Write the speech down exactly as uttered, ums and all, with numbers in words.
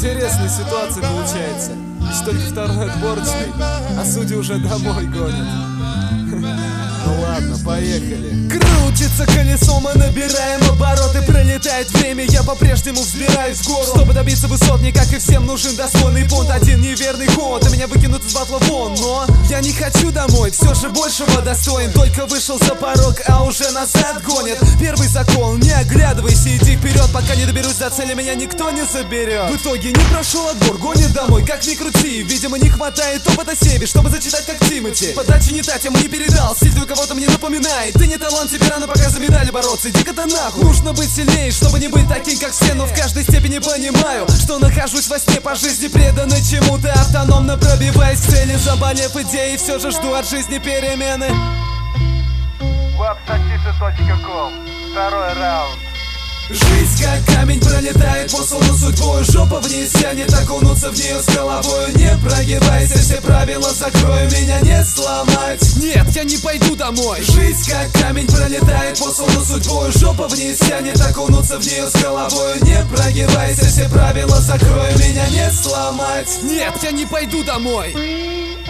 Интересная ситуация получается. Ведь только второй отборочный, а судьи уже домой гонят. Ну ладно, поехали. Крутится колесо, мы набираем обороты. Пролетает время, я по-прежнему взбираюсь в гору. Чтобы добиться высот, мне, как и всем, нужен достойный понт. Один неверный ход, и меня выкинут из батла вон. Но я не хочу домой, все же большего достоин. Только вышел за порог, а уже назад гонят. Первый закон, не оглядывайся, иди вперед. Пока не доберусь до цели, меня никто не заберет. В итоге не прошел отбор, гонит домой, как ни крути. Видимо, не хватает опыта себе, чтобы зачитать как Тимати. Подачи не та, тему не передал, стиль кого-то мне напоминает. Ты не талант, тебе рано пока за медали бороться. Иди-ка ты нахуй. Нужно быть сильнее, чтобы не быть таким, как все. Но в каждой степени понимаю, что нахожусь во сне по жизни, преданный чему-то, автономно пробиваясь к цели. Заболев идеей, все же жду от жизни перемены. Веб-сатисы точка ком. Второй раунд. Жизнь как камень пролетает, послана судьбой. Жопа вниз тянет, окунуться в нее с головой. Не прогибайся, все правила закрою, меня не сломать. Нет, я не пойду домой. Жизнь как камень пролетает, послана судьбой. Жопа вниз тянет, окунуться в нее с головой. Не прогибайся, все правила закрою, меня не сломать. Нет, я не пойду домой.